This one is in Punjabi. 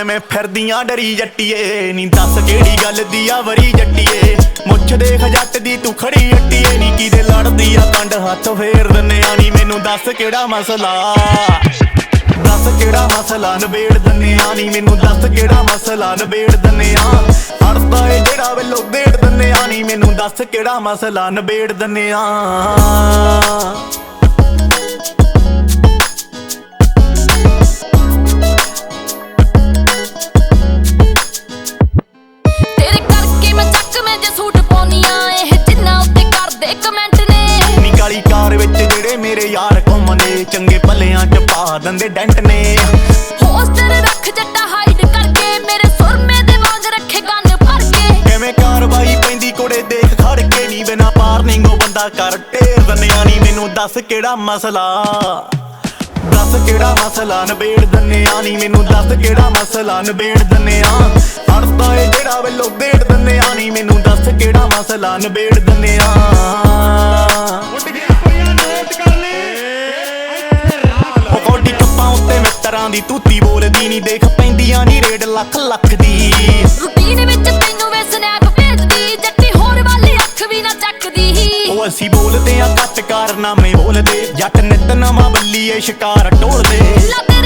ਐਵੇਂ ਫਿਰਦੀਆਂ ਡਰੀ ਜੱਟੀਏ ਨੀ ਦੱਸ ਕਿਹੜੀ ਗੱਲ ਦੀ ਆ ਵਰੀ ਜੱਟੀਏ ਮੁੱਛ ਦੇਖ ਜੱਟ ਦੀ ਤੂੰ ਖੜੀ ਜੱਟੀਏ ਨੀ ਕਿਦੇ ਲੜਦੀ ਆ ਕੰਡ ਹੱਥ ਫੇਰ ਦਿੰਨੇ ਆ ਨੀ ਮੈਨੂੰ ਦੱਸ ਕਿਹੜਾ ਮਸਲਾ ਦੱਸ ਕਿਹੜਾ ਮਸਲਾ ਨਵੇੜ ਦਿੰਨੇ ਆ ਨੀ ਮੈਨੂੰ ਦੱਸ ਕਿਹੜਾ ਮਸਲਾ ਨਵੇੜ ਦਿੰਨੇ ਆ ਹੜਦਾ ਏ ਜਿਹੜਾ ਵੇਲੋ ਦੇੜ ਦਿੰਨੇ ਆ ਨੀ ਮੈਨੂੰ ਦੱਸ ਕਿਹੜਾ ਮਸਲਾ ਨਵੇੜ ਦਿੰਨੇ ਆ ਮੇਰੇ ਯਾਰ ਘੁੰਮਦੇ ਚੰਗੇ ਭਲਿਆਂ ਚ ਪਾ ਦਿੰਦੇ ਡੈਂਟ ਨੇ ਹੋਸਟਰ ਰੱਖ ਜੱਟਾ ਹਾਈਡ ਕਰਕੇ ਮੇਰੇ ਸੁਰਮੇ ਦੇ ਵਾਂਗ ਰੱਖੇ ਕੰਨ ਭਰ ਕੇ ਕਿਵੇਂ ਕਾਰਵਾਈ ਪੈਂਦੀ ਕੋੜੇ ਦੇਖ ਖੜ ਕੇ ਨੀ ਬਿਨਾ ਪਾਰਨਿੰਗੋਂ ਬੰਦਾ ਕਰ ਢੇਰ ਦੰਨਿਆ ਨੀ ਮੈਨੂੰ ਦੱਸ ਕਿਹੜਾ ਮਸਲਾ ਦੱਸ ਕਿਹੜਾ ਮਸਲਾ ਨਵੇੜ ਦਿੰਨੇ ਆ ਨੀ ਮੈਨੂੰ ਦੱਸ ਕਿਹੜਾ ਮਸਲਾ ਨਵੇੜ ਦਿੰਨੇ ਆ ਹੜਦਾ ਏ ਜਿਹੜਾ ਵੇਲੋ ਦੇੜ ਦਿੰਨੇ ਆ ਨੀ ਮੈਨੂੰ ਦੱਸ ਕਿਹੜਾ ਮਸਲਾ ਨਵੇੜ ਦਿੰਨੇ ਆ ਮਿੱਤਰਾਂ ਦੀ ਤੂਤੀ ਬੋਲਦੀ ਨੀ ਦੇਖ ਪੈਂਦੀਆਂ ਨੀ ਰੇਡ ਲੱਖ ਲੱਖ ਦੀ ਰੂਟੀਨ ਵਿੱਚ ਤੈਨੂੰ ਵੇ ਸਨੈਪ ਭੇਜਦੀ ਜੱਟੀ ਹੋਰ ਵਾਲੀ ਅੱਖ ਵੀ ਨਾ ਚੱਕਦੀ ਉਹ ਅਸੀਂ ਬੋਲਦੇ ਆ ਘੱਟ ਕਾਰਨਾਮੇ ਬੋਲਦੇ ਜੱਟ ਨਿਤ ਨਵਾਂ ਬੱਲੀਏ ਸ਼ਿਕਾਰ ਟੋਲਦੇ